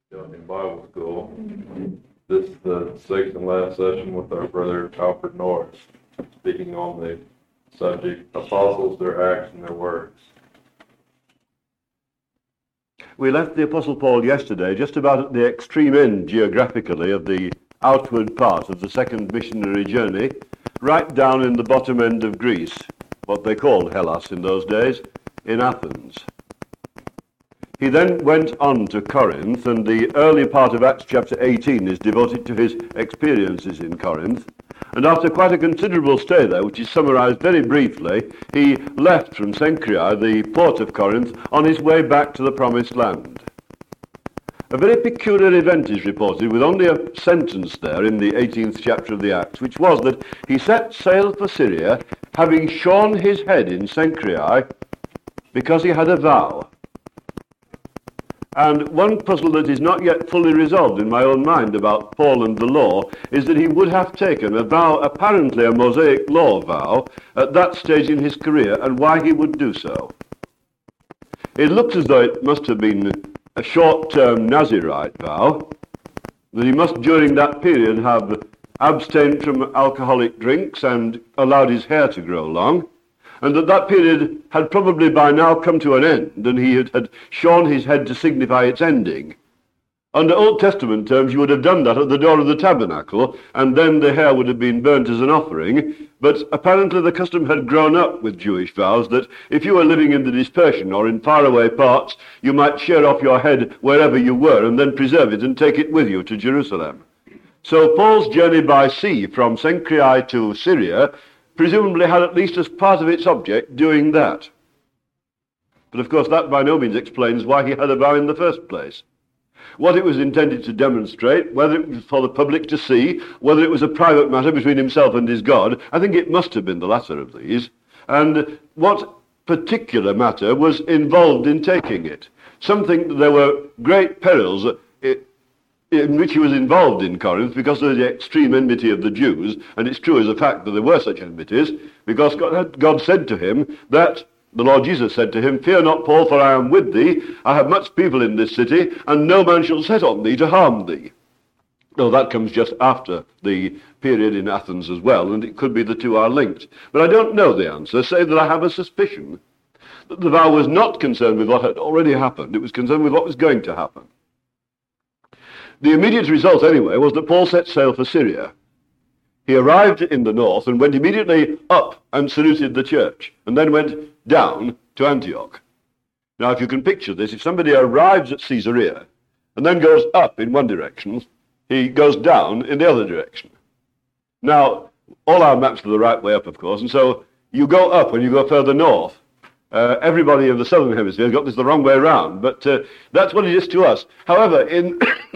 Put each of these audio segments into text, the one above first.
in Bible school. This is the sixth and last session with our brother Alfred Norris, speaking on the subject, apostles, their acts and their works. We left the Apostle Paul yesterday just about at the extreme end geographically of the outward part of the second missionary journey, right down in the bottom end of Greece, what they called Hellas in those days, in Athens. He then went on to Corinth, and the early part of Acts chapter 18 is devoted to his experiences in Corinth. And after quite a considerable stay there, which is summarized very briefly, he left from Cenchreae, the port of Corinth, on his way back to the Promised Land. A very peculiar event is reported, with only a sentence there in the 18th chapter of the Acts, which was that he set sail for Syria, having shorn his head in Cenchreae, because he had a vow. And one puzzle that is not yet fully resolved in my own mind about Paul and the law is that he would have taken a vow, apparently a Mosaic law vow, at that stage in his career, and why he would do so. It looks as though it must have been a short-term Nazirite vow, that he must during that period have abstained from alcoholic drinks and allowed his hair to grow long, and that period had probably by now come to an end, and he had shorn his head to signify its ending. Under Old Testament terms, you would have done that at the door of the tabernacle, and then the hair would have been burnt as an offering, but apparently the custom had grown up with Jewish vows that if you were living in the dispersion or in faraway parts, you might shear off your head wherever you were and then preserve it and take it with you to Jerusalem. So Paul's journey by sea from Cenchreae to Syria presumably had at least as part of its object doing that. But of course that by no means explains why he had a vow in the first place. What it was intended to demonstrate, whether it was for the public to see, whether it was a private matter between himself and his God, I think it must have been the latter of these, and what particular matter was involved in taking it. Something that there were great perils in which he was involved in Corinth because of the extreme enmity of the Jews, and it's true as a fact that there were such enmities, because God said to him that, the Lord Jesus said to him, "Fear not, Paul, for I am with thee. I have much people in this city, and no man shall set on thee to harm thee." Well, that comes just after the period in Athens as well, and it could be the two are linked. But I don't know the answer, save that I have a suspicion that the vow was not concerned with what had already happened. It was concerned with what was going to happen. The immediate result, anyway, was that Paul set sail for Syria. He arrived in the north and went immediately up and saluted the church, and then went down to Antioch. Now, if you can picture this, if somebody arrives at Caesarea and then goes up in one direction, he goes down in the other direction. Now, all our maps are the right way up, of course, and so you go up when you go further north. Everybody in the southern hemisphere has got this the wrong way around, but that's what it is to us. However, in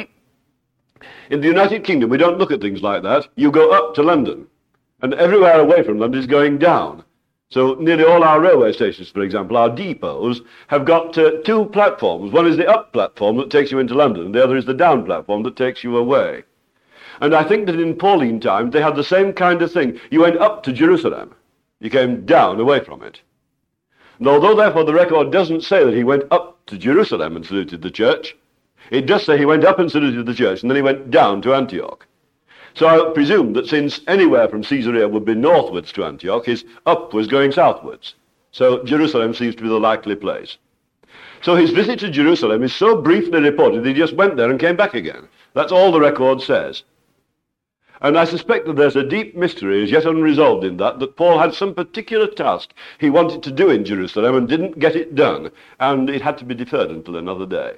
the United Kingdom, we don't look at things like that. You go up to London, and everywhere away from London is going down. So nearly all our railway stations, for example, our depots, have got two platforms. One is the up platform that takes you into London, and the other is the down platform that takes you away. And I think that in Pauline times, they had the same kind of thing. You went up to Jerusalem. You came down away from it. And although, therefore, the record doesn't say that he went up to Jerusalem and saluted the church, it does say he went up and saluted the church, and then he went down to Antioch. So I presume that since anywhere from Caesarea would be northwards to Antioch, his up was going southwards. So Jerusalem seems to be the likely place. So his visit to Jerusalem is so briefly reported that he just went there and came back again. That's all the record says. And I suspect that there's a deep mystery as yet unresolved in that Paul had some particular task he wanted to do in Jerusalem and didn't get it done, and it had to be deferred until another day.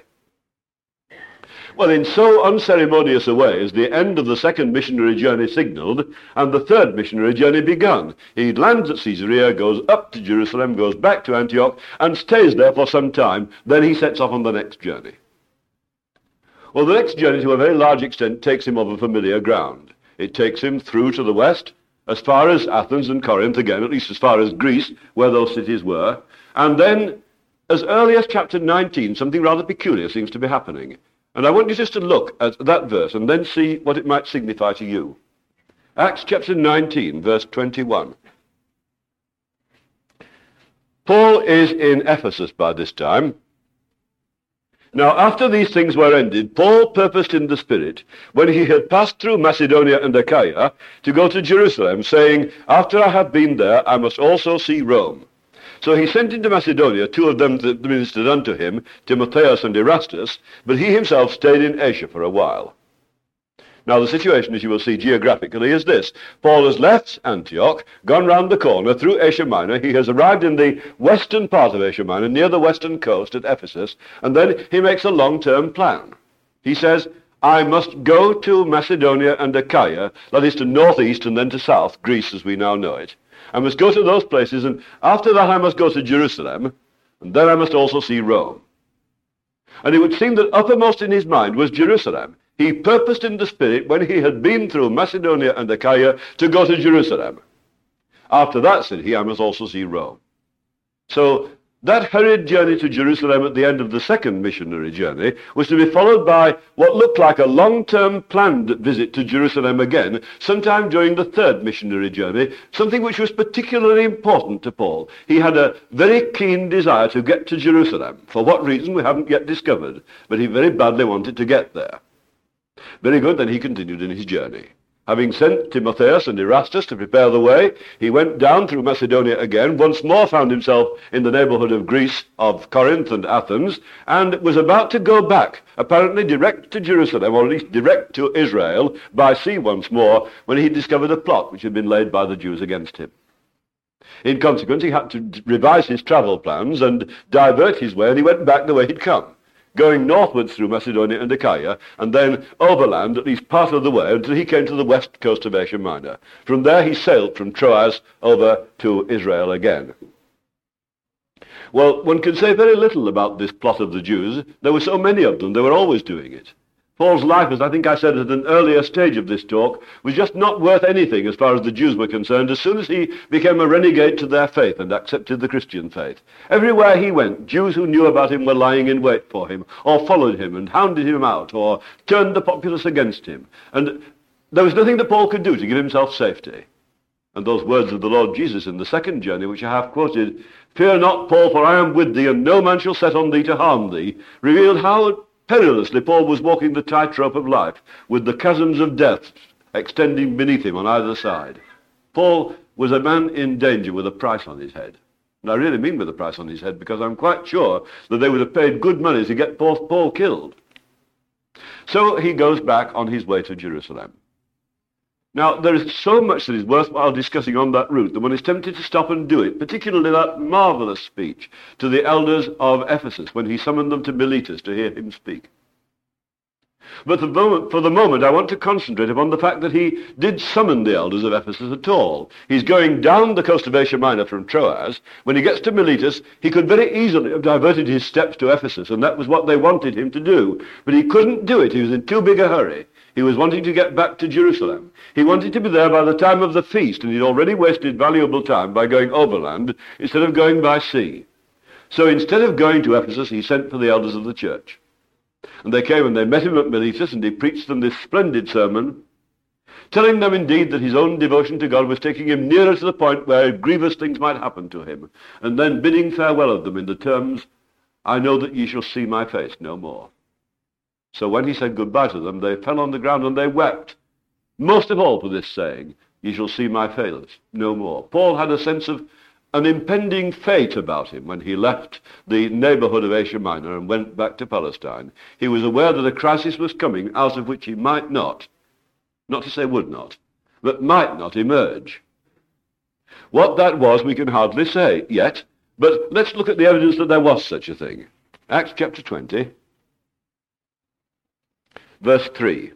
Well, in so unceremonious a way is the end of the second missionary journey signalled, and the third missionary journey begun. He lands at Caesarea, goes up to Jerusalem, goes back to Antioch, and stays there for some time. Then he sets off on the next journey. Well, the next journey, to a very large extent, takes him over familiar ground. It takes him through to the west, as far as Athens and Corinth, again, at least as far as Greece, where those cities were. And then, as early as chapter 19, something rather peculiar seems to be happening. And I want you just to look at that verse and then see what it might signify to you. Acts chapter 19, verse 21. Paul is in Ephesus by this time, Now, after these things were ended, Paul purposed in the Spirit, when he had passed through Macedonia and Achaia, to go to Jerusalem, saying, After I have been there, I must also see Rome. So he sent into Macedonia 2 of them that ministered unto him, Timotheus and Erastus, but he himself stayed in Asia for a while. Now, the situation, as you will see geographically, is this. Paul has left Antioch, gone round the corner through Asia Minor. He has arrived in the western part of Asia Minor, near the western coast at Ephesus, and then he makes a long-term plan. He says, I must go to Macedonia and Achaia, that is to northeast and then to south, Greece as we now know it. I must go to those places, and after that I must go to Jerusalem, and then I must also see Rome. And it would seem that uppermost in his mind was Jerusalem. He purposed in the Spirit, when he had been through Macedonia and Achaia, to go to Jerusalem. After that, said he, I must also see Rome. So that hurried journey to Jerusalem at the end of the second missionary journey was to be followed by what looked like a long-term planned visit to Jerusalem again, sometime during the third missionary journey, something which was particularly important to Paul. He had a very keen desire to get to Jerusalem. For what reason we haven't yet discovered, but he very badly wanted to get there. Very good, then he continued in his journey. Having sent Timotheus and Erastus to prepare the way, he went down through Macedonia again, once more found himself in the neighborhood of Greece, of Corinth and Athens, and was about to go back, apparently direct to Jerusalem, or at least direct to Israel, by sea once more, when he discovered a plot which had been laid by the Jews against him. In consequence, he had to revise his travel plans and divert his way, and he went back the way he'd come, going northwards through Macedonia and Achaia, and then overland at least part of the way until he came to the west coast of Asia Minor. From there he sailed from Troas over to Israel again. Well, one can say very little about this plot of the Jews. There were so many of them, they were always doing it. Paul's life, as I think I said at an earlier stage of this talk, was just not worth anything as far as the Jews were concerned as soon as he became a renegade to their faith and accepted the Christian faith. Everywhere he went, Jews who knew about him were lying in wait for him, or followed him and hounded him out, or turned the populace against him. And there was nothing that Paul could do to give himself safety. And those words of the Lord Jesus in the second journey, which I have quoted, Fear not, Paul, for I am with thee, and no man shall set on thee to harm thee, revealed how perilously Paul was walking the tightrope of life, with the chasms of death extending beneath him on either side. Paul was a man in danger with a price on his head. And I really mean with a price on his head, because I'm quite sure that they would have paid good money to get Paul killed. So he goes back on his way to Jerusalem. Now, there is so much that is worthwhile discussing on that route that one is tempted to stop and do it, particularly that marvelous speech to the elders of Ephesus when he summoned them to Miletus to hear him speak. But for the moment, I want to concentrate upon the fact that he did summon the elders of Ephesus at all. He's going down the coast of Asia Minor from Troas. When he gets to Miletus, he could very easily have diverted his steps to Ephesus, and that was what they wanted him to do. But he couldn't do it. He was in too big a hurry. He was wanting to get back to Jerusalem. He wanted to be there by the time of the feast, and he'd already wasted valuable time by going overland instead of going by sea. So instead of going to Ephesus, he sent for the elders of the church. And they came and they met him at Miletus, and he preached them this splendid sermon, telling them indeed that his own devotion to God was taking him nearer to the point where grievous things might happen to him, and then bidding farewell of them in the terms, I know that ye shall see my face no more. So when he said goodbye to them, they fell on the ground and they wept, most of all for this saying, ye shall see my face no more. Paul had a sense of an impending fate about him when he left the neighborhood of Asia Minor and went back to Palestine. He was aware that a crisis was coming out of which he might not to say would not, but might not emerge. What that was we can hardly say yet, but let's look at the evidence that there was such a thing. Acts chapter 20. Verse 3.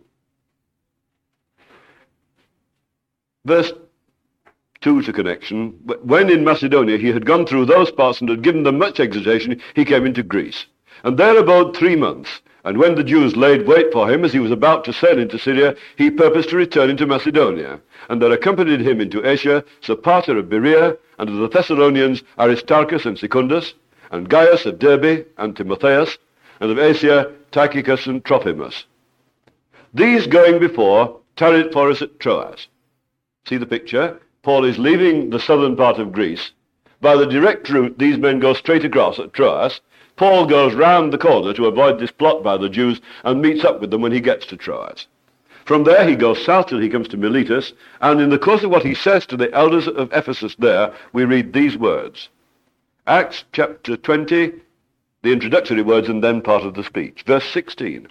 Verse 2 to connection. When in Macedonia he had gone through those parts and had given them much exhortation, he came into Greece. And there abode 3 months. And when the Jews laid wait for him, as he was about to sail into Syria, he purposed to return into Macedonia. And there accompanied him into Asia Sopater of Berea, and of the Thessalonians Aristarchus and Secundus, and Gaius of Derbe, and Timotheus, and of Asia Tychicus and Trophimus. These going before tarried for us at Troas. See the picture? Paul is leaving the southern part of Greece. By the direct route, these men go straight across at Troas. Paul goes round the corner to avoid this plot by the Jews and meets up with them when he gets to Troas. From there he goes south till he comes to Miletus, and in the course of what he says to the elders of Ephesus there, we read these words. Acts chapter 20, the introductory words and then part of the speech. Verse 16.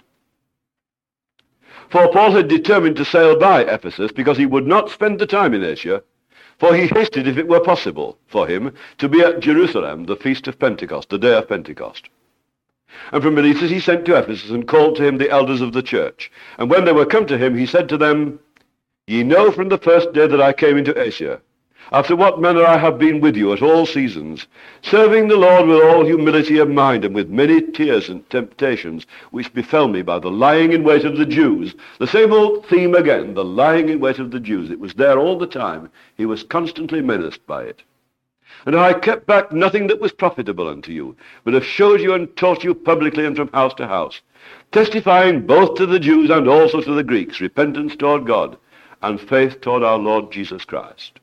For Paul had determined to sail by Ephesus because he would not spend the time in Asia, for he hasted, if it were possible for him, to be at Jerusalem, the feast of Pentecost, the day of Pentecost. And from Miletus he sent to Ephesus and called to him the elders of the church. And when they were come to him, he said to them, Ye know from the first day that I came into Asia, after what manner I have been with you at all seasons, serving the Lord with all humility of mind and with many tears and temptations, which befell me by the lying in wait of the Jews. The same old theme again, the lying in wait of the Jews. It was there all the time. He was constantly menaced by it. And I kept back nothing that was profitable unto you, but have showed you and taught you publicly and from house to house, testifying both to the Jews and also to the Greeks, repentance toward God and faith toward our Lord Jesus Christ.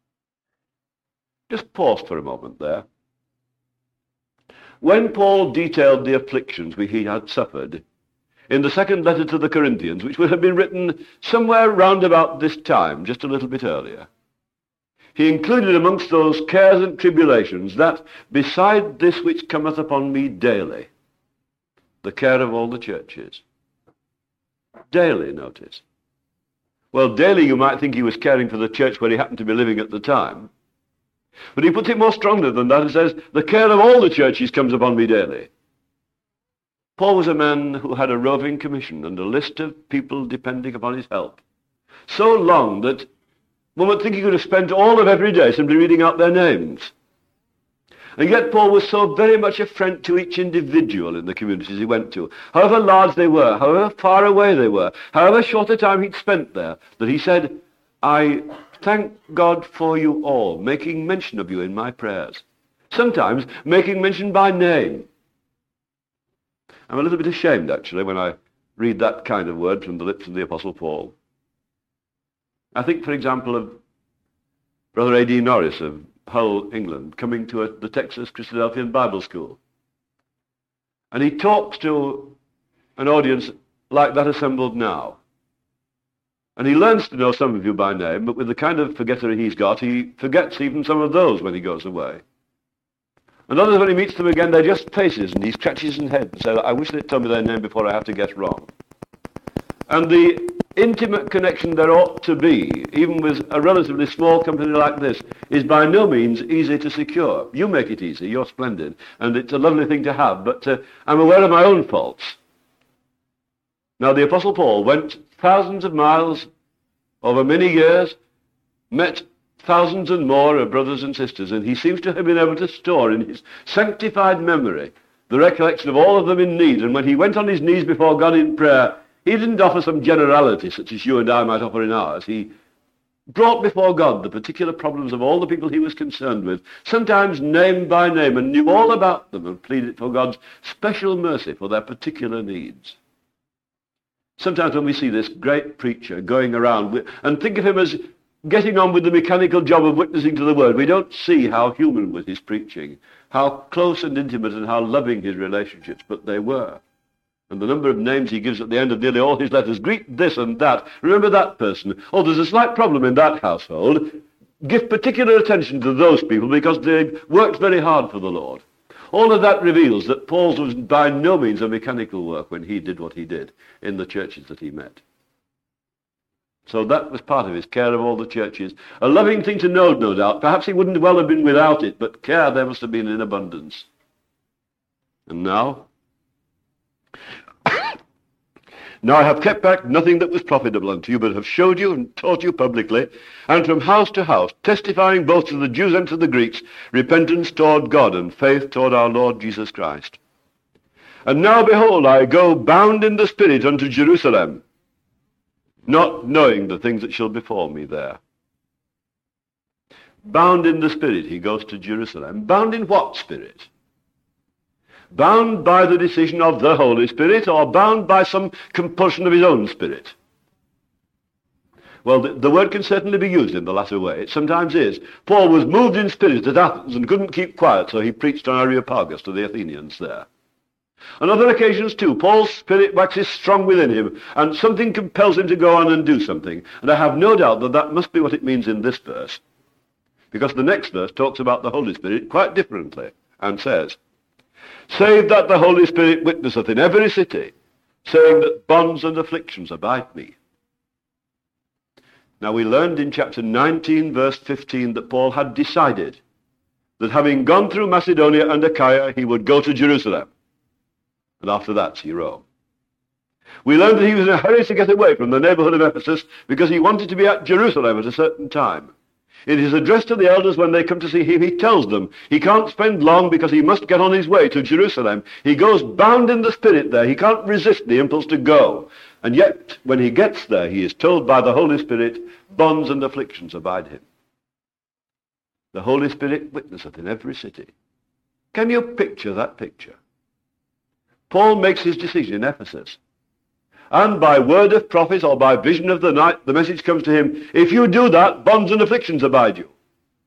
Just pause for a moment there. When Paul detailed the afflictions he had suffered in the second letter to the Corinthians, which would have been written somewhere round about this time, just a little bit earlier, he included amongst those cares and tribulations that, beside this which cometh upon me daily, the care of all the churches. Daily, notice. Well, daily you might think he was caring for the church where he happened to be living at the time. But he puts it more strongly than that and says, the care of all the churches comes upon me daily. Paul was a man who had a roving commission and a list of people depending upon his help. So long that one would think he could have spent all of every day simply reading out their names. And yet Paul was so very much a friend to each individual in the communities he went to, however large they were, however far away they were, however short a time he'd spent there, that he said, I thank God for you all, making mention of you in my prayers. Sometimes making mention by name. I'm a little bit ashamed, actually, when I read that kind of word from the lips of the Apostle Paul. I think, for example, of Brother A.D. Norris of Hull, England, coming to the Texas Christadelphian Bible School. And he talks to an audience like that assembled now. And he learns to know some of you by name, but with the kind of forgettery he's got, he forgets even some of those when he goes away. And others, when he meets them again, they're just faces, and he scratches his head and says, I wish they'd tell me their name before I have to guess wrong. And the intimate connection there ought to be, even with a relatively small company like this, is by no means easy to secure. You make it easy, you're splendid, and it's a lovely thing to have, but I'm aware of my own faults. Now, the Apostle Paul went thousands of miles over many years, met thousands and more of brothers and sisters, and he seems to have been able to store in his sanctified memory the recollection of all of them in need. And when he went on his knees before God in prayer, he didn't offer some generality such as you and I might offer in ours. He brought before God the particular problems of all the people he was concerned with, sometimes name by name, and knew all about them and pleaded for God's special mercy for their particular needs. Sometimes when we see this great preacher going around and think of him as getting on with the mechanical job of witnessing to the word, we don't see how human was his preaching, how close and intimate and how loving his relationships, but they were. And the number of names he gives at the end of nearly all his letters, greet this and that, remember that person. Oh, there's a slight problem in that household. Give particular attention to those people because they've worked very hard for the Lord. All of that reveals that Paul's was by no means a mechanical work when he did what he did in the churches that he met. So that was part of his care of all the churches. A loving thing to know, no doubt. Perhaps he wouldn't well have been without it, but care there must have been in abundance. And now? Now I have kept back nothing that was profitable unto you, but have showed you and taught you publicly, and from house to house, testifying both to the Jews and to the Greeks, repentance toward God and faith toward our Lord Jesus Christ. And now, behold, I go bound in the Spirit unto Jerusalem, not knowing the things that shall befall me there. Bound in the Spirit, he goes to Jerusalem. Bound in what spirit? Bound by the decision of the Holy Spirit, or bound by some compulsion of his own spirit? Well, the word can certainly be used in the latter way. It sometimes is. Paul was moved in spirit at Athens and couldn't keep quiet, so he preached on Areopagus to the Athenians there. On other occasions too, Paul's spirit waxes strong within him, and something compels him to go on and do something. And I have no doubt that that must be what it means in this verse, because the next verse talks about the Holy Spirit quite differently, and says, "Save that the Holy Spirit witnesseth in every city, saying that bonds and afflictions abide me." Now we learned in chapter 19, verse 15, that Paul had decided that having gone through Macedonia and Achaia, he would go to Jerusalem, and after that see Rome. We learned that he was in a hurry to get away from the neighborhood of Ephesus because he wanted to be at Jerusalem at a certain time. In his address to the elders when they come to see him, he tells them he can't spend long because he must get on his way to Jerusalem. He goes bound in the spirit there. He can't resist the impulse to go. And yet, when he gets there, he is told by the Holy Spirit, bonds and afflictions abide him. The Holy Spirit witnesseth in every city. Can you picture that picture? Paul makes his decision in Ephesus. And by word of prophet or by vision of the night, the message comes to him, if you do that, bonds and afflictions abide you.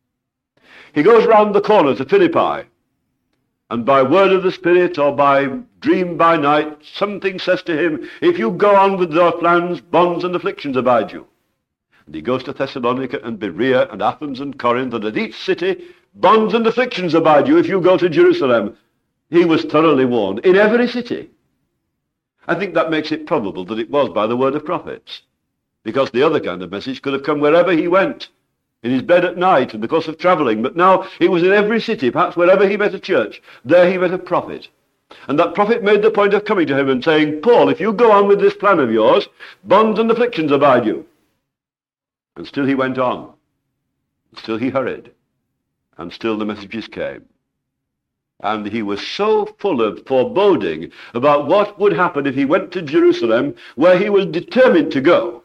He goes round the corner to Philippi, and by word of the Spirit or by dream by night, something says to him, if you go on with your plans, bonds and afflictions abide you. And he goes to Thessalonica and Berea and Athens and Corinth, and at each city, bonds and afflictions abide you if you go to Jerusalem. He was thoroughly warned in every city. I think that makes it probable that it was by the word of prophets, because the other kind of message could have come wherever he went, in his bed at night, in the course of travelling. But now it was in every city, perhaps wherever he met a church, there he met a prophet. And that prophet made the point of coming to him and saying, Paul, if you go on with this plan of yours, bonds and afflictions abide you. And still he went on, still he hurried, and still the messages came. And he was so full of foreboding about what would happen if he went to Jerusalem, where he was determined to go,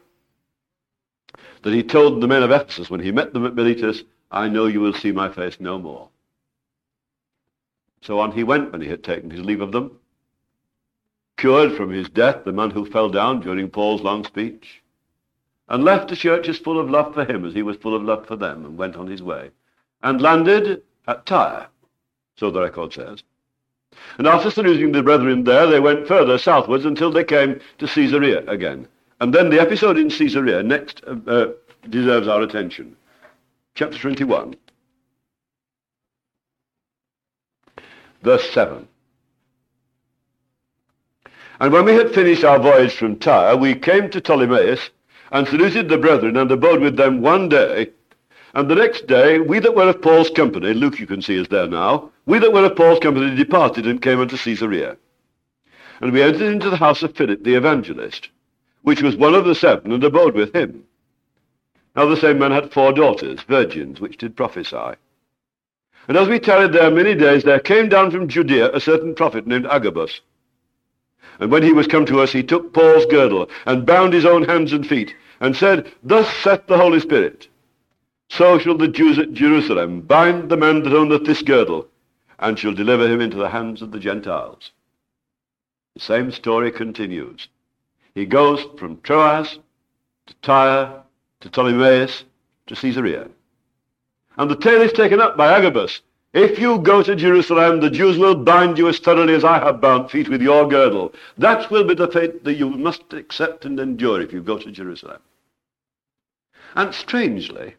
that he told the men of Ephesus when he met them at Miletus, I know you will see my face no more. So on he went when he had taken his leave of them, cured from his death the man who fell down during Paul's long speech, and left the church as full of love for him as he was full of love for them, and went on his way, and landed at Tyre, so the record says. And after saluting the brethren there, they went further southwards until they came to Caesarea again. And then the episode in Caesarea next deserves our attention. Chapter 21, verse 7. And when we had finished our voyage from Tyre, we came to Ptolemais, and saluted the brethren, and abode with them one day. And the next day, we that were of Paul's company, Luke you can see is there now, we that were of Paul's company departed and came unto Caesarea. And we entered into the house of Philip the evangelist, which was one of the 7, and abode with him. Now the same man had 4 daughters, virgins, which did prophesy. And as we tarried there many days, there came down from Judea a certain prophet named Agabus. And when he was come to us, he took Paul's girdle, and bound his own hands and feet, and said, Thus saith the Holy Spirit, so shall the Jews at Jerusalem bind the man that owneth this girdle, and shall deliver him into the hands of the Gentiles. The same story continues. He goes from Troas to Tyre to Ptolemais to Caesarea. And the tale is taken up by Agabus. If you go to Jerusalem, the Jews will bind you as thoroughly as I have bound feet with your girdle. That will be the fate that you must accept and endure if you go to Jerusalem. And strangely,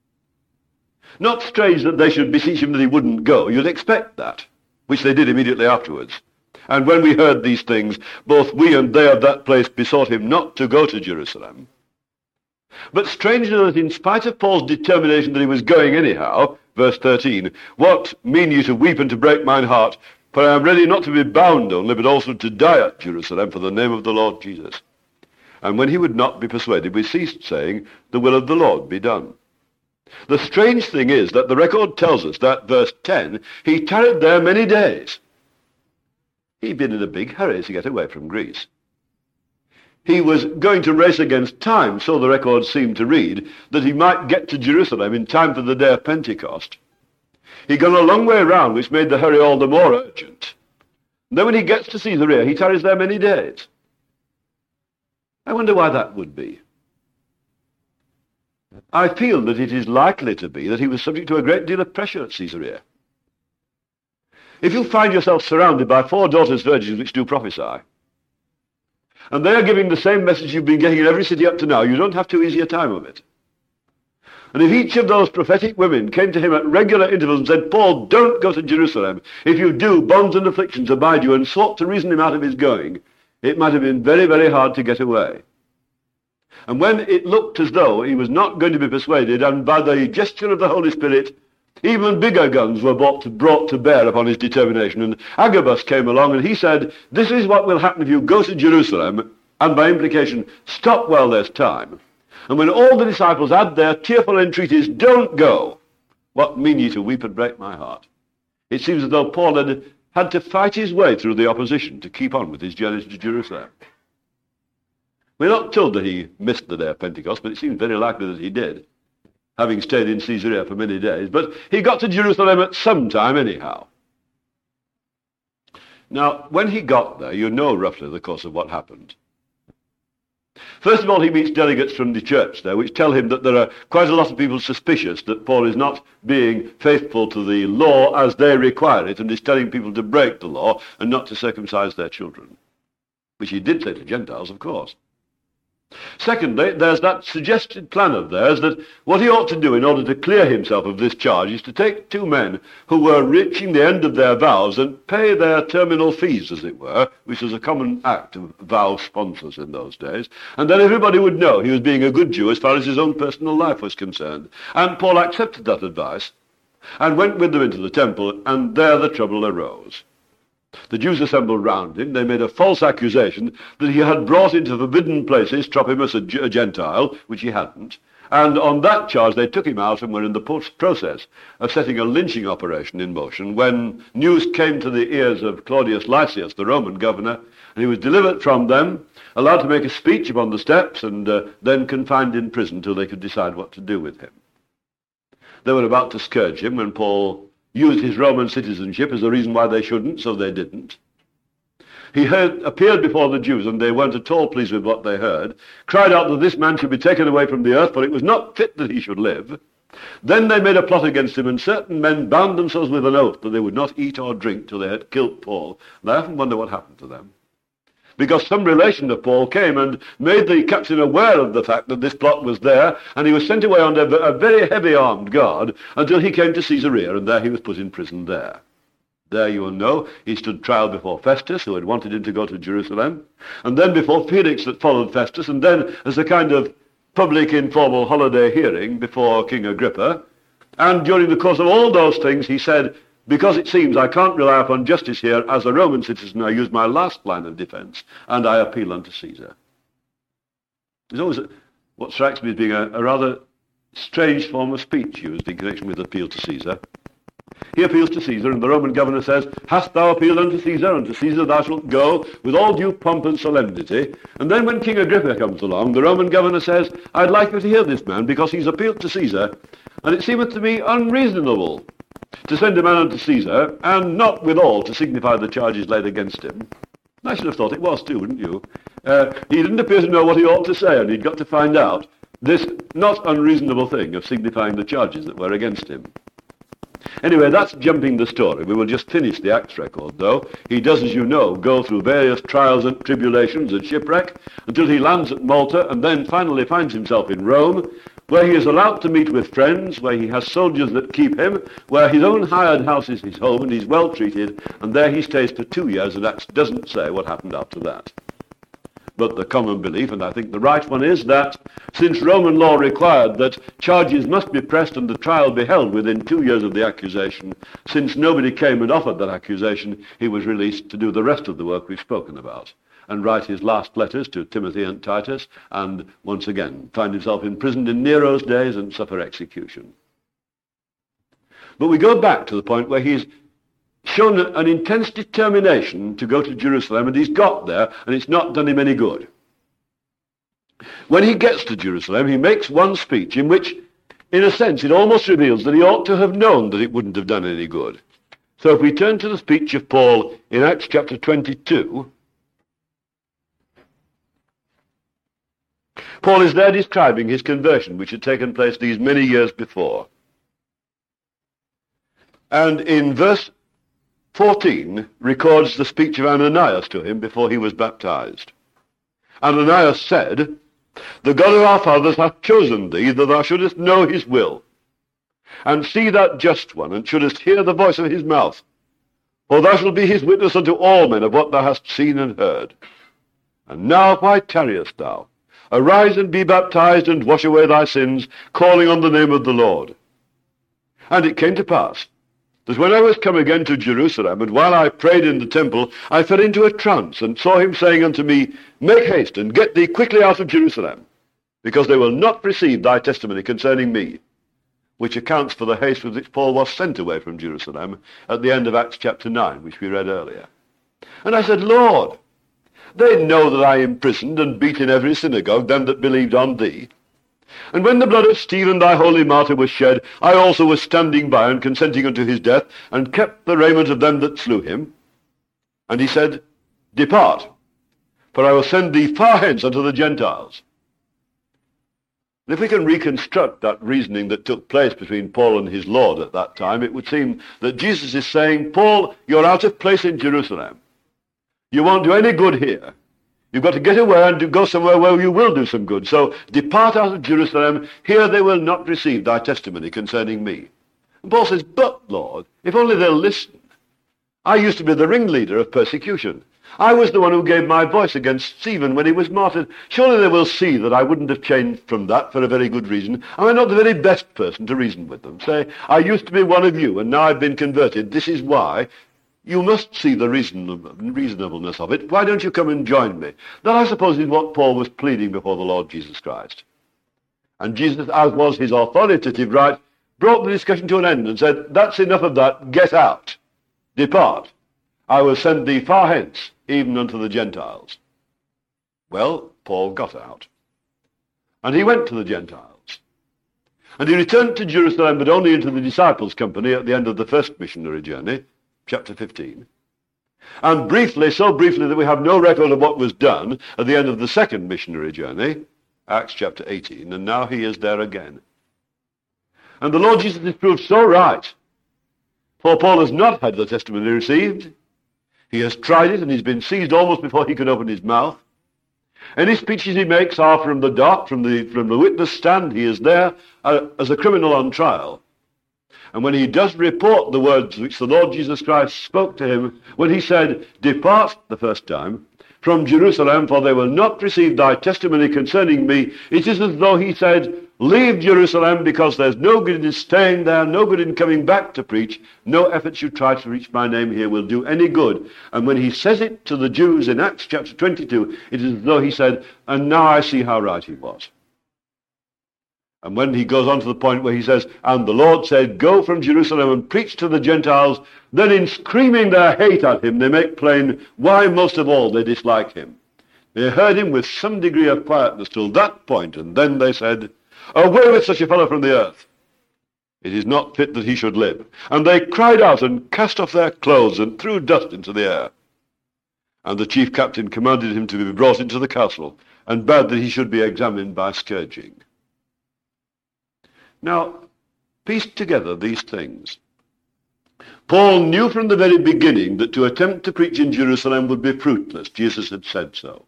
not strange that they should beseech him that he wouldn't go. You'd expect that, which they did immediately afterwards. And when we heard these things, both we and they of that place besought him not to go to Jerusalem. But strangely that in spite of Paul's determination that he was going anyhow, verse 13, what mean you to weep and to break mine heart? For I am ready not to be bound only, but also to die at Jerusalem for the name of the Lord Jesus. And when he would not be persuaded, we ceased, saying, The will of the Lord be done. The strange thing is that the record tells us that, verse 10, he tarried there many days. He'd been in a big hurry to get away from Greece. He was going to race against time, so the record seemed to read, that he might get to Jerusalem in time for the day of Pentecost. He'd gone a long way round, which made the hurry all the more urgent. And then when he gets to Caesarea, he tarries there many days. I wonder why that would be. I feel that it is likely to be that he was subject to a great deal of pressure at Caesarea. If you find yourself surrounded by 4 daughters virgins which do prophesy, and they are giving the same message you've been getting in every city up to now, you don't have too easy a time of it. And if each of those prophetic women came to him at regular intervals and said, Paul, don't go to Jerusalem. If you do, bonds and afflictions abide you, and sought to reason him out of his going, it might have been very, very hard to get away. And when it looked as though he was not going to be persuaded, and by the gesture of the Holy Spirit, even bigger guns were brought to bear upon his determination, and Agabus came along and he said, this is what will happen if you go to Jerusalem, and by implication, stop while there's time. And when all the disciples add their tearful entreaties, don't go, what mean ye to weep and break my heart? It seems as though Paul had to fight his way through the opposition to keep on with his journey to Jerusalem. We're not told that he missed the day of Pentecost, but it seems very likely that he did, having stayed in Caesarea for many days. But he got to Jerusalem at some time anyhow. Now, when he got there, you know roughly the course of what happened. First of all, he meets delegates from the church there, which tell him that there are quite a lot of people suspicious that Paul is not being faithful to the law as they require it, and is telling people to break the law and not to circumcise their children, which he did say to Gentiles, of course. Secondly, there's that suggested plan of theirs that what he ought to do in order to clear himself of this charge is to take 2 men who were reaching the end of their vows and pay their terminal fees, as it were, which was a common act of vow sponsors in those days, and then everybody would know he was being a good Jew as far as his own personal life was concerned. And Paul accepted that advice and went with them into the temple, and there the trouble arose. The Jews assembled round him. They made a false accusation that he had brought into forbidden places Trophimus, a Gentile, which he hadn't. And on that charge they took him out and were in the process of setting a lynching operation in motion when news came to the ears of Claudius Lysias, the Roman governor, and he was delivered from them, allowed to make a speech upon the steps, and then confined in prison till they could decide what to do with him. They were about to scourge him when Paul used his Roman citizenship as a reason why they shouldn't, so they didn't. He appeared before the Jews, and they weren't at all pleased with what they heard, cried out that this man should be taken away from the earth, for it was not fit that he should live. Then they made a plot against him, and certain men bound themselves with an oath that they would not eat or drink till they had killed Paul. And I often wonder what happened to them, because some relation of Paul came and made the captain aware of the fact that this plot was there, and he was sent away under a very heavy armed guard until he came to Caesarea, and there he was put in prison there. There, you will know, he stood trial before Festus, who had wanted him to go to Jerusalem, and then before Felix that followed Festus, and then as a kind of public informal holiday hearing before King Agrippa. And during the course of all those things, he said, because it seems I can't rely upon justice here, as a Roman citizen I use my last line of defense, and I appeal unto Caesar. There's always what strikes me as being a rather strange form of speech used in connection with appeal to Caesar. He appeals to Caesar, and the Roman governor says, hast thou appealed unto Caesar? Unto Caesar thou shalt go, with all due pomp and solemnity. And then when King Agrippa comes along, the Roman governor says, I'd like you to hear this man, because he's appealed to Caesar, and it seemeth to me unreasonable to send a man unto Caesar, and not withal to signify the charges laid against him. I should have thought it was too, wouldn't you? He didn't appear to know what he ought to say, and he'd got to find out this not unreasonable thing of signifying the charges that were against him. Anyway, that's jumping the story. We will just finish the Acts record, though. He does, as you know, go through various trials and tribulations and shipwreck until he lands at Malta, and then finally finds himself in Rome, where he is allowed to meet with friends, where he has soldiers that keep him, where his own hired house is his home, and he's well treated, and there he stays for 2 years, and Acts doesn't say what happened after that. But the common belief, and I think the right one, is that since Roman law required that charges must be pressed and the trial be held within 2 years of the accusation, since nobody came and offered that accusation, he was released to do the rest of the work we've spoken about, and write his last letters to Timothy and Titus, and once again find himself imprisoned in Nero's days and suffer execution. But we go back to the point where he's shown an intense determination to go to Jerusalem, and he's got there, and it's not done him any good. When he gets to Jerusalem, he makes one speech in which, in a sense, it almost reveals that he ought to have known that it wouldn't have done any good. So if we turn to the speech of Paul in Acts chapter 22, Paul is there describing his conversion, which had taken place these many years before. And in verse 14 records the speech of Ananias to him before he was baptized. Ananias said, "The God of our fathers hath chosen thee, that thou shouldest know his will, and see that just one, and shouldest hear the voice of his mouth. For thou shalt be his witness unto all men of what thou hast seen and heard. And now why tarriest thou? Arise and be baptized, and wash away thy sins, calling on the name of the Lord." And it came to pass, that when I was come again to Jerusalem, and while I prayed in the temple, I fell into a trance, and saw him saying unto me, "Make haste, and get thee quickly out of Jerusalem, because they will not receive thy testimony concerning me," which accounts for the haste with which Paul was sent away from Jerusalem at the end of Acts chapter 9, which we read earlier. And I said, "Lord, they know that I imprisoned and beat in every synagogue them that believed on thee. And when the blood of Stephen thy holy martyr was shed, I also was standing by and consenting unto his death, and kept the raiment of them that slew him." And he said, "Depart, for I will send thee far hence unto the Gentiles." And if we can reconstruct that reasoning that took place between Paul and his Lord at that time, it would seem that Jesus is saying, "Paul, you're out of place in Jerusalem. You won't do any good here. You've got to get away and to go somewhere where you will do some good. So depart out of Jerusalem. Here they will not receive thy testimony concerning me." And Paul says, "But, Lord, if only they'll listen. I used to be the ringleader of persecution. I was the one who gave my voice against Stephen when he was martyred. Surely they will see that I wouldn't have changed from that for a very good reason. Am I not the very best person to reason with them? Say, I used to be one of you, and now I've been converted. This is why. You must see the reasonableness of it. Why don't you come and join me?" That, I suppose, is what Paul was pleading before the Lord Jesus Christ. And Jesus, as was his authoritative right, brought the discussion to an end and said, "That's enough of that. Get out. Depart. I will send thee far hence, even unto the Gentiles." Well, Paul got out. And he went to the Gentiles. And he returned to Jerusalem, but only into the disciples' company at the end of the first missionary journey, chapter 15. And briefly, so briefly that we have no record of what was done at the end of the second missionary journey, Acts chapter 18, and now he is there again. And the Lord Jesus is proved so right, for Paul has not had the testimony received. He has tried it, and he's been seized almost before he could open his mouth. Any speeches he makes are from the dock, from the witness stand. He is there as a criminal on trial. And when he does report the words which the Lord Jesus Christ spoke to him, when he said, "Depart," the first time, "from Jerusalem, for they will not receive thy testimony concerning me," it is as though he said, "Leave Jerusalem, because there's no good in staying there, no good in coming back to preach. No efforts you try to reach my name here will do any good." And when he says it to the Jews in Acts chapter 22, it is as though he said, "And now I see how right he was." And when he goes on to the point where he says, "And the Lord said, Go from Jerusalem and preach to the Gentiles," then in screaming their hate at him, they make plain why most of all they dislike him. They heard him with some degree of quietness till that point, and then they said, "Away with such a fellow from the earth. It is not fit that he should live." And they cried out and cast off their clothes and threw dust into the air. And the chief captain commanded him to be brought into the castle, and bade that he should be examined by scourging. Now, piece together these things. Paul knew from the very beginning that to attempt to preach in Jerusalem would be fruitless. Jesus had said so.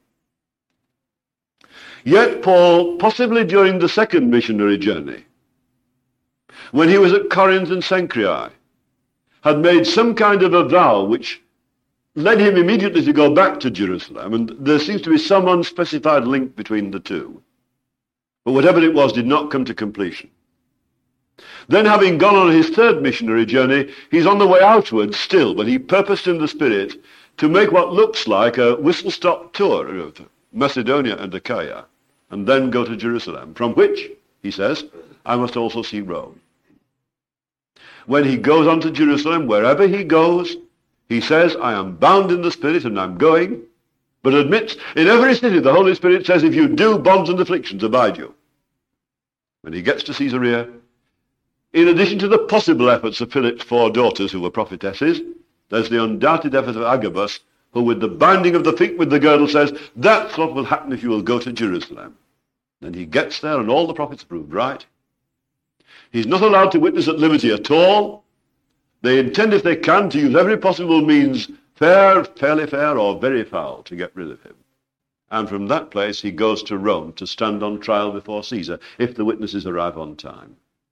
Yet Paul, possibly during the second missionary journey, when he was at Corinth and Cenchreae, had made some kind of a vow which led him immediately to go back to Jerusalem, and there seems to be some unspecified link between the two. But whatever it was did not come to completion. Then, having gone on his third missionary journey, he's on the way outwards still, but he purposed in the Spirit to make what looks like a whistle-stop tour of Macedonia and Achaia, and then go to Jerusalem, from which, he says, I must also see Rome. When he goes on to Jerusalem, wherever he goes, he says, I am bound in the Spirit and I'm going, but admits in every city the Holy Spirit says, if you do, bonds and afflictions abide you. When he gets to Caesarea, in addition to the possible efforts of Philip's 4 daughters who were prophetesses, there's the undoubted effort of Agabus, who with the binding of the feet with the girdle says, that's what will happen if you will go to Jerusalem. Then he gets there and all the prophets proved right. He's not allowed to witness at liberty at all, They intend, if they can, to use every possible means, fair, fairly fair, or very foul, to get rid of him. And from that place he goes to Rome to stand on trial before Caesar, if the witnesses arrive on time.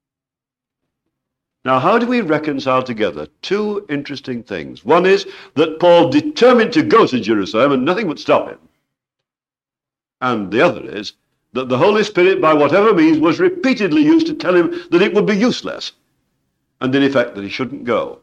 Now, how do we reconcile together two interesting things? One is that Paul determined to go to Jerusalem and nothing would stop him. And the other is that the Holy Spirit, by whatever means, was repeatedly used to tell him that it would be useless, and in effect that he shouldn't go.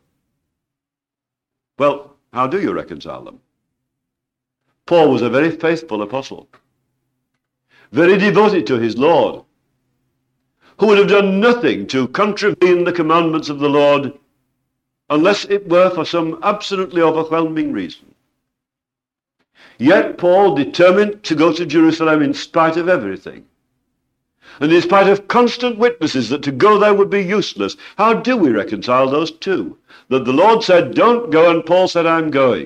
Well, how do you reconcile them? Paul was a very faithful apostle, very devoted to his Lord, who would have done nothing to contravene the commandments of the Lord unless it were for some absolutely overwhelming reason. Yet Paul determined to go to Jerusalem in spite of everything, and in spite of constant witnesses that to go there would be useless. How do we reconcile those two? That the Lord said, don't go, and Paul said, I'm going.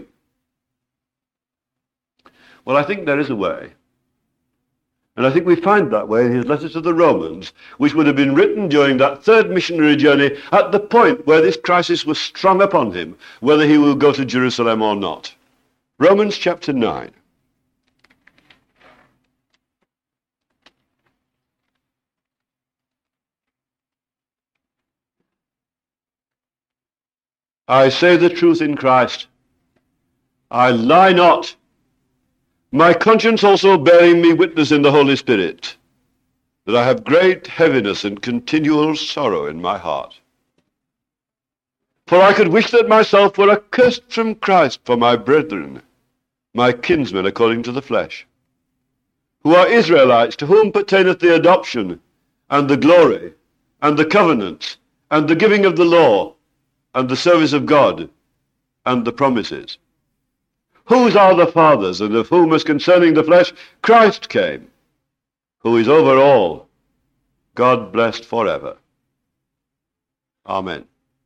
Well, I think there is a way. And I think we find that way in his letter to the Romans, which would have been written during that third missionary journey at the point where this crisis was strong upon him, whether he will go to Jerusalem or not. Romans chapter 9. I say the truth in Christ. I lie not. My conscience also bearing me witness in the Holy Spirit, that I have great heaviness and continual sorrow in my heart. For I could wish that myself were accursed from Christ for my brethren, my kinsmen according to the flesh, who are Israelites, to whom pertaineth the adoption, and the glory, and the covenants, and the giving of the law, and the service of God, and the promises. Whose are the fathers, and of whom, as concerning the flesh, Christ came, who is over all, God blessed forever. Amen.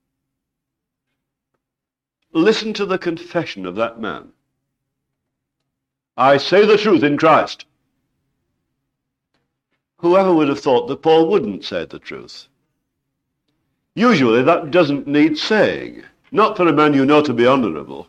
Listen to the confession of that man. I say the truth in Christ. Whoever would have thought that Paul wouldn't say the truth? Usually that doesn't need saying, not for a man you know to be honorable.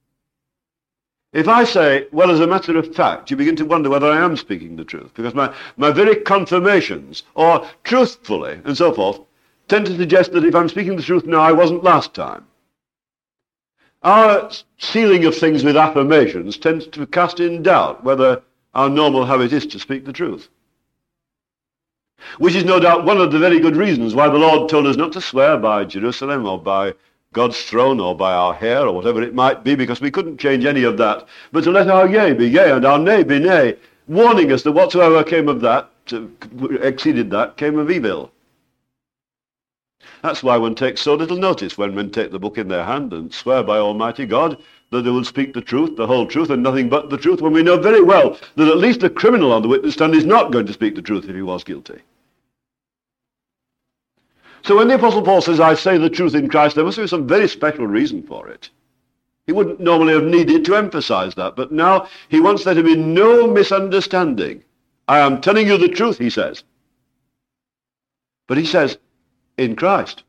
If I say, well, as a matter of fact, you begin to wonder whether I am speaking the truth, because my very confirmations, or truthfully, and so forth, tend to suggest that if I'm speaking the truth now, I wasn't last time. Our sealing of things with affirmations tends to cast in doubt whether our normal habit is to speak the truth. Which is no doubt one of the very good reasons why the Lord told us not to swear by Jerusalem or by God's throne or by our hair or whatever it might be, because we couldn't change any of that, but to let our yea be yea and our nay be nay, warning us that whatsoever came of that, exceeded that, came of evil. That's why one takes so little notice when men take the book in their hand and swear by Almighty God that they will speak the truth, the whole truth, and nothing but the truth, when we know very well that at least the criminal on the witness stand is not going to speak the truth if he was guilty. So when the Apostle Paul says, I say the truth in Christ, there must be some very special reason for it. He wouldn't normally have needed to emphasize that, but now he wants there to be no misunderstanding. I am telling you the truth, he says. But he says, in Christ.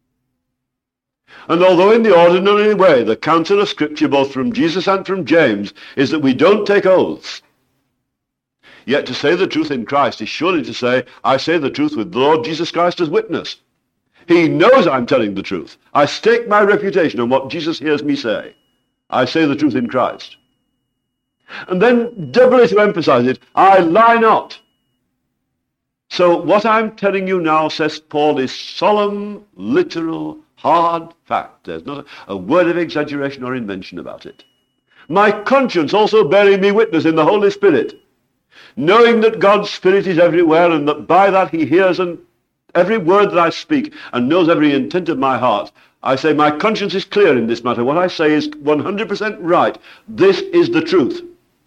And although in the ordinary way the counsel of Scripture, both from Jesus and from James, is that we don't take oaths, yet to say the truth in Christ is surely to say, I say the truth with the Lord Jesus Christ as witness. He knows I'm telling the truth. I stake my reputation on what Jesus hears me say. I say the truth in Christ. And then, doubly to emphasize it, I lie not. So what I'm telling you now, says Paul, is solemn, literal, hard fact. There's not a word of exaggeration or invention about it. My conscience also bearing me witness in the Holy Spirit, knowing that God's Spirit is everywhere, and that by that he hears every word that I speak and knows every intent of my heart. I say my conscience is clear in this matter. What I say is 100% right. This is the truth.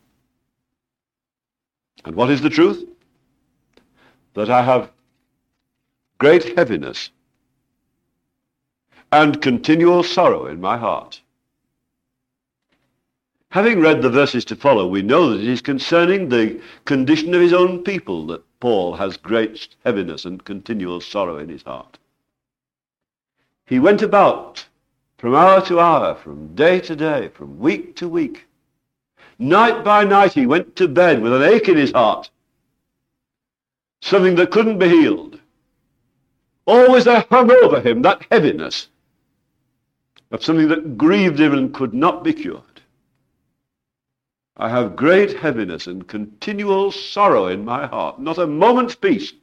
And what is the truth? That I have great heaviness and continual sorrow in my heart. Having read the verses to follow, we know that it is concerning the condition of his own people that Paul has great heaviness and continual sorrow in his heart. He went about from hour to hour, from day to day, from week to week. Night by night he went to bed with an ache in his heart, something that couldn't be healed. Always there hung over him that heaviness of something that grieved him and could not be cured. I have great heaviness and continual sorrow in my heart. Not a moment's peace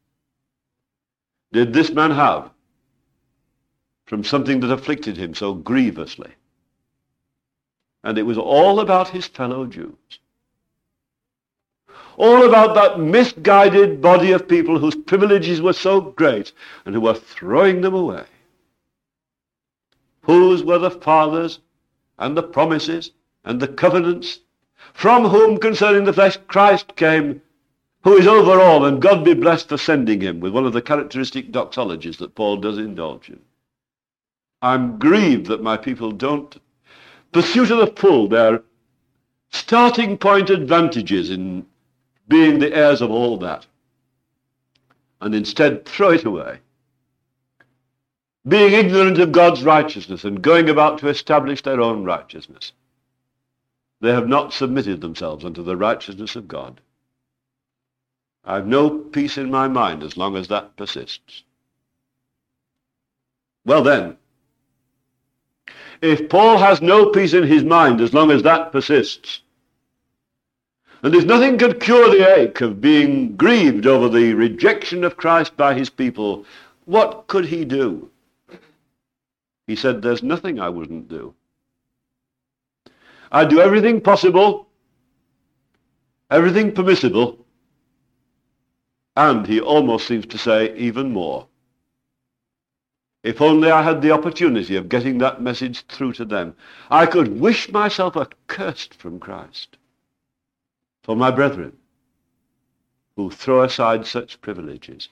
did this man have from something that afflicted him so grievously. And it was all about his fellow Jews. All about that misguided body of people whose privileges were so great and who were throwing them away. Whose were the fathers and the promises and the covenants, from whom concerning the flesh Christ came, who is over all, and God be blessed for sending him, with one of the characteristic doxologies that Paul does indulge in. I'm grieved that my people don't pursue to the full their starting point advantages in being the heirs of all that, and instead throw it away, being ignorant of God's righteousness and going about to establish their own righteousness. They have not submitted themselves unto the righteousness of God. I've no peace in my mind as long as that persists. Well then, if Paul has no peace in his mind as long as that persists, and if nothing could cure the ache of being grieved over the rejection of Christ by his people, what could he do? He said, there's nothing I wouldn't do. I'd do everything possible, everything permissible, and he almost seems to say even more. If only I had the opportunity of getting that message through to them, I could wish myself accursed from Christ for my brethren who throw aside such privileges.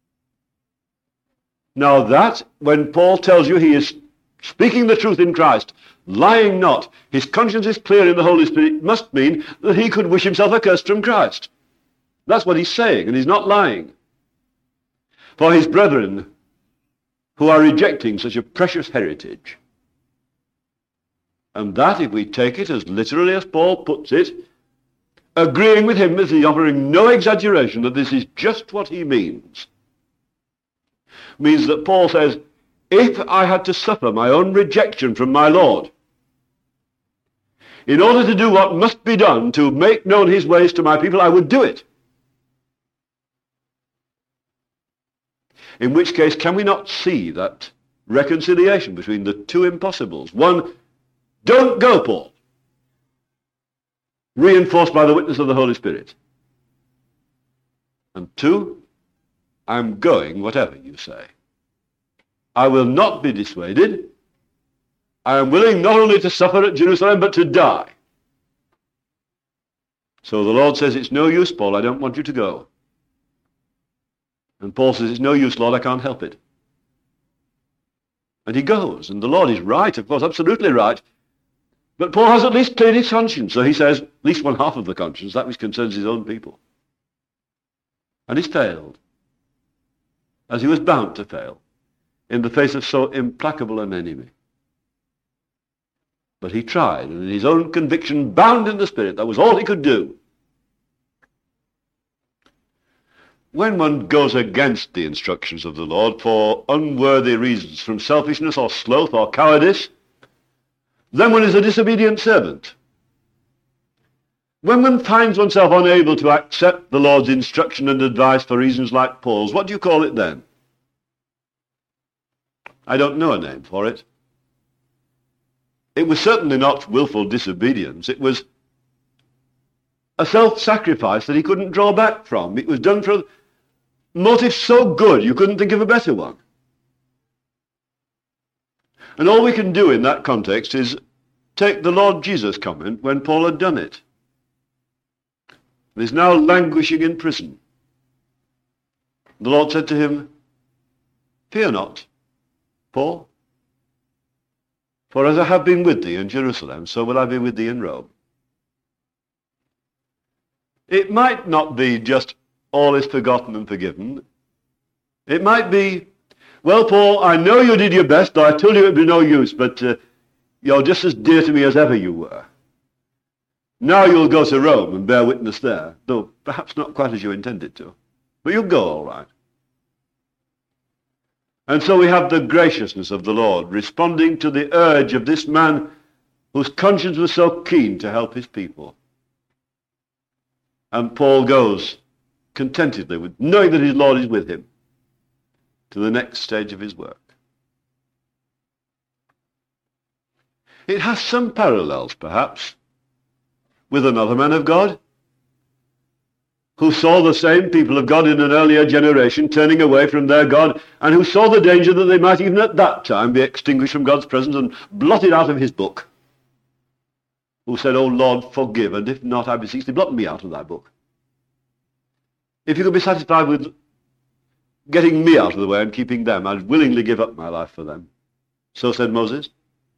Now that, when Paul tells you he is speaking the truth in Christ, lying not, his conscience is clear in the Holy Spirit, must mean that he could wish himself accursed from Christ. That's what he's saying, and he's not lying. For his brethren who are rejecting such a precious heritage. And that, if we take it as literally as Paul puts it, agreeing with him as he's offering no exaggeration that this is just what he means that Paul says, if I had to suffer my own rejection from my Lord, in order to do what must be done to make known his ways to my people, I would do it. In which case, can we not see that reconciliation between the two impossibles? One, don't go, Paul, reinforced by the witness of the Holy Spirit. And two, I'm going whatever you say. I will not be dissuaded. I am willing not only to suffer at Jerusalem, but to die. So the Lord says, it's no use, Paul, I don't want you to go. And Paul says, it's no use, Lord, I can't help it. And he goes, and the Lord is right, of course, absolutely right. But Paul has at least cleared his conscience, so he says, at least one half of the conscience, that which concerns his own people. And he's failed, as he was bound to fail, in the face of so implacable an enemy. But he tried, and in his own conviction, bound in the Spirit, that was all he could do. When one goes against the instructions of the Lord for unworthy reasons, from selfishness or sloth or cowardice, then one is a disobedient servant. When one finds oneself unable to accept the Lord's instruction and advice for reasons like Paul's, what do you call it then? I don't know a name for it. It was certainly not willful disobedience. It was a self-sacrifice that he couldn't draw back from. It was done for a motive so good you couldn't think of a better one. And all we can do in that context is take the Lord Jesus' comment when Paul had done it. He's now languishing in prison. The Lord said to him, fear not, Paul, for as I have been with thee in Jerusalem, so will I be with thee in Rome. It might not be just all is forgotten and forgiven. It might be, Well, Paul, I know you did your best, though I told you it would be no use, but you're just as dear to me as ever you were. Now you'll go to Rome and bear witness there, though perhaps not quite as you intended to. But you'll go all right. And so we have the graciousness of the Lord responding to the urge of this man whose conscience was so keen to help his people. And Paul goes contentedly, knowing that his Lord is with him, to the next stage of his work. It has some parallels, perhaps, with another man of God who saw the same people of God in an earlier generation turning away from their God, and who saw the danger that they might even at that time be extinguished from God's presence and blotted out of his book, who said, "O Lord, forgive, and if not, I beseech thee, blot me out of thy book." If you could be satisfied with getting me out of the way and keeping them, I'd willingly give up my life for them. So said Moses.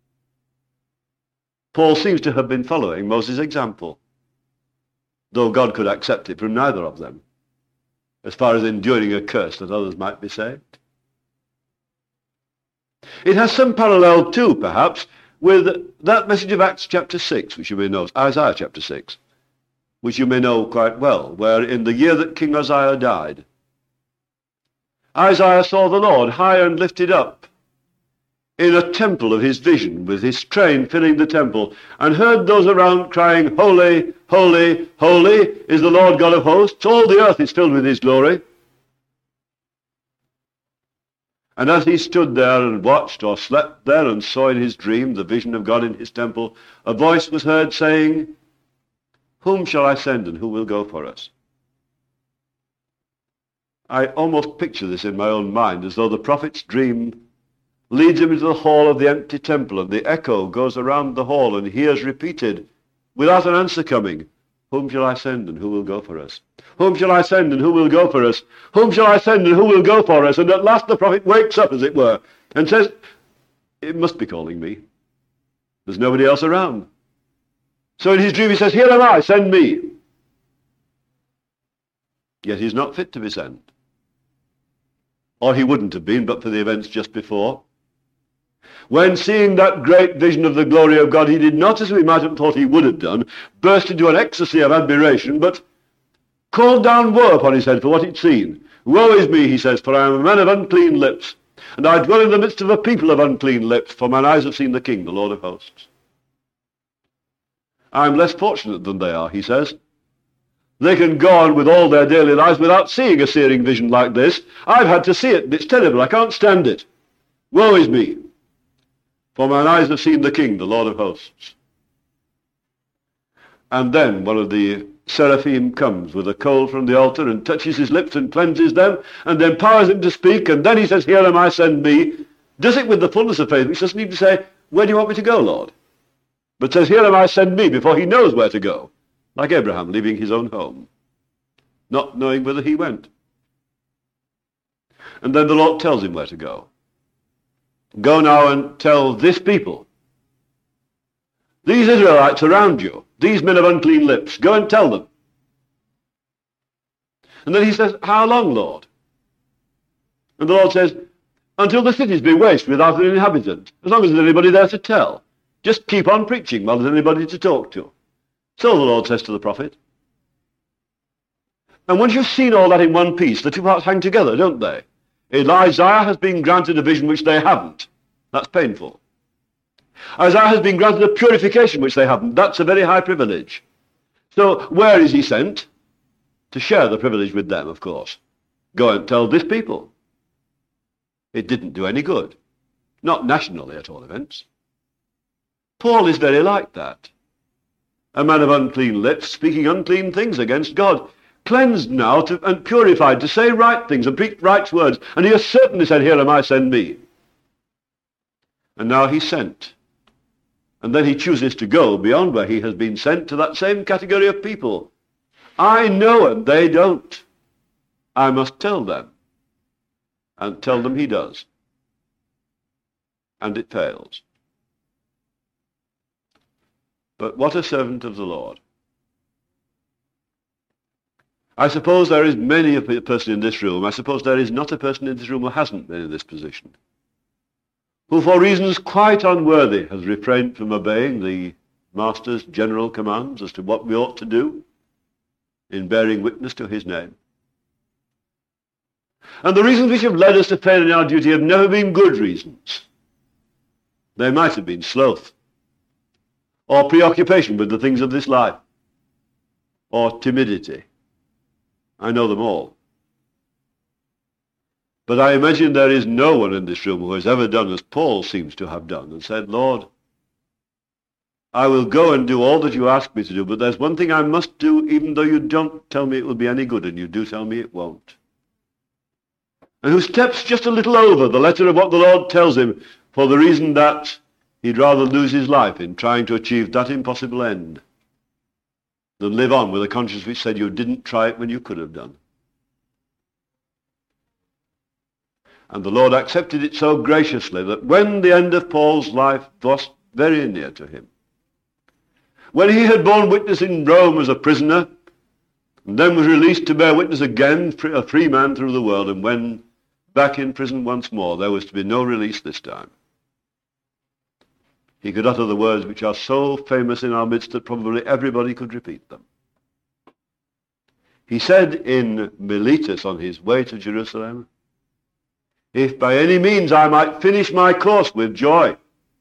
Paul seems to have been following Moses' example, though God could accept it from neither of them, as far as enduring a curse that others might be saved. It has some parallel too, perhaps, with that message of Acts chapter 6, which you may know, Isaiah chapter 6, which you may know quite well, where in the year that King Uzziah died, Isaiah saw the Lord high and lifted up in a temple of his vision, with his train filling the temple, and heard those around crying, "Holy, holy, holy is the Lord God of hosts. All the earth is filled with his glory." And as he stood there and watched or slept there and saw in his dream the vision of God in his temple, a voice was heard saying, "Whom shall I send, and who will go for us?" I almost picture this in my own mind, as though the prophet's dream leads him into the hall of the empty temple, and the echo goes around the hall, and he hears repeated, without an answer coming, "Whom shall I send, and who will go for us? Whom shall I send, and who will go for us? Whom shall I send, and who will go for us?" And at last the prophet wakes up, as it were, and says, "It must be calling me. There's nobody else around." So in his dream he says, "Here am I, send me." Yet he's not fit to be sent. Or he wouldn't have been, but for the events just before. When seeing that great vision of the glory of God, he did not, as we might have thought he would have done, burst into an ecstasy of admiration, but called down woe upon his head for what he'd seen. "Woe is me," he says, "for I am a man of unclean lips, and I dwell in the midst of a people of unclean lips, for mine eyes have seen the King, the Lord of hosts." I'm less fortunate than they are, he says. They can go on with all their daily lives without seeing a searing vision like this. I've had to see it, and it's terrible. I can't stand it. Woe is me, for mine eyes have seen the King, the Lord of hosts. And then one of the seraphim comes with a coal from the altar and touches his lips and cleanses them and empowers him to speak, and then he says, "Here am I, send me." Does it with the fullness of faith, which doesn't even say, "Where do you want me to go, Lord?" but says, "Here am I, send me," before he knows where to go, like Abraham leaving his own home, not knowing whither he went. And then the Lord tells him where to go. "Go now and tell this people, these Israelites around you, these men of unclean lips, go and tell them." And then he says, "How long, Lord?" And the Lord says, "Until the cities be waste without an inhabitant, as long as there's anybody there to tell. Just keep on preaching while there's anybody to talk to." So the Lord says to the prophet. And once you've seen all that in one piece, the two parts hang together, don't they? Isaiah has been granted a vision which they haven't. That's painful. Isaiah has been granted a purification which they haven't. That's a very high privilege. So where is he sent? To share the privilege with them, of course. Go and tell this people. It didn't do any good. Not nationally, at all events. Paul is very like that. A man of unclean lips, speaking unclean things against God. Cleansed now and purified to say right things and preach right words. And he has certainly said, "Here am I, send me." And now he's sent. And then he chooses to go beyond where he has been sent to that same category of people. I know and they don't. I must tell them. And tell them he does. And it fails. But what a servant of the Lord. I suppose there is many a person in this room, I suppose there is not a person in this room who hasn't been in this position, who for reasons quite unworthy has refrained from obeying the Master's general commands as to what we ought to do in bearing witness to his name. And the reasons which have led us to fail in our duty have never been good reasons. They might have been sloth, or preoccupation with the things of this life, or timidity. I know them all. But I imagine there is no one in this room who has ever done as Paul seems to have done and said, Lord, I will go and do all that you ask me to do, but there's one thing I must do even though you don't tell me it will be any good and you do tell me it won't. And who steps just a little over the letter of what the Lord tells him for the reason that he'd rather lose his life in trying to achieve that impossible end than live on with a conscience which said you didn't try it when you could have done. And the Lord accepted it so graciously that when the end of Paul's life was very near to him, when he had borne witness in Rome as a prisoner, and then was released to bear witness again, a free man through the world, and when back in prison once more, there was to be no release this time, he could utter the words which are so famous in our midst that probably everybody could repeat them. He said in Miletus on his way to Jerusalem, if by any means I might finish my course with joy.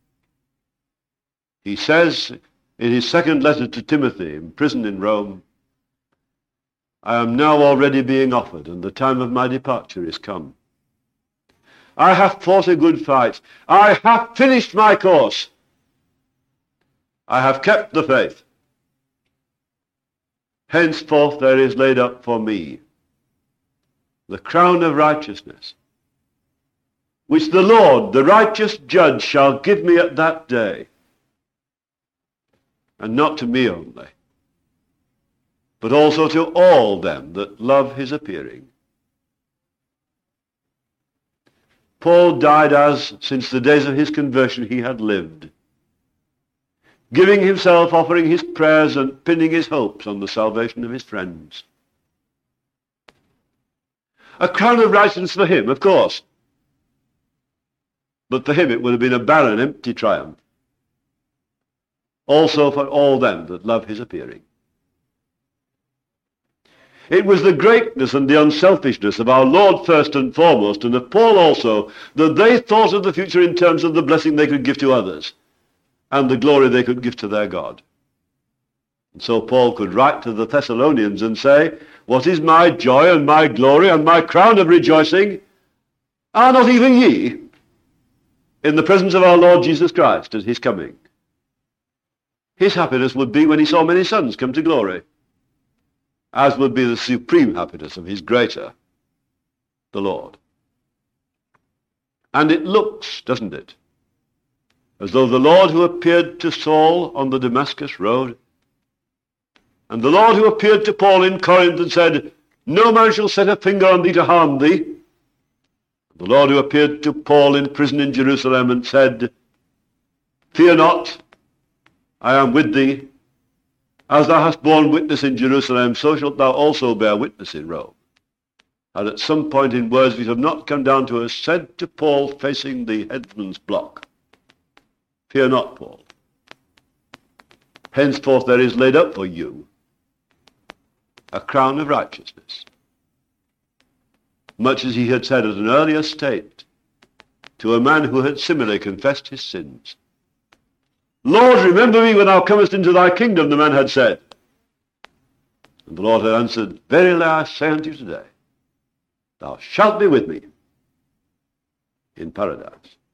He says in his second letter to Timothy, imprisoned in Rome, I am now already being offered, and the time of my departure is come. I have fought a good fight. I have finished my course. I have kept the faith. Henceforth there is laid up for me the crown of righteousness, which the Lord, the righteous judge, shall give me at that day, and not to me only, but also to all them that love his appearing. Paul died as, since the days of his conversion, he had lived, giving himself, offering his prayers, and pinning his hopes on the salvation of his friends. A crown of righteousness for him, of course, but for him it would have been a barren, empty triumph. Also for all them that love his appearing. It was the greatness and the unselfishness of our Lord first and foremost, and of Paul also, that they thought of the future in terms of the blessing they could give to others and the glory they could give to their God. And so Paul could write to the Thessalonians and say, what is my joy and my glory and my crown of rejoicing? Are not even ye in the presence of our Lord Jesus Christ at his coming? His happiness would be when he saw many sons come to glory, as would be the supreme happiness of his greater, the Lord. And it looks, doesn't it, as though the Lord who appeared to Saul on the Damascus road, and the Lord who appeared to Paul in Corinth and said, no man shall set a finger on thee to harm thee, the Lord who appeared to Paul in prison in Jerusalem and said, fear not, I am with thee. As thou hast borne witness in Jerusalem, so shalt thou also bear witness in Rome. And at some point in words which have not come down to us, said to Paul facing the headsman's block, fear not, Paul. Henceforth there is laid up for you a crown of righteousness. Much as he had said at an earlier state to a man who had similarly confessed his sins. Lord, remember me when thou comest into thy kingdom, the man had said. And the Lord had answered, verily I say unto you today, thou shalt be with me in paradise.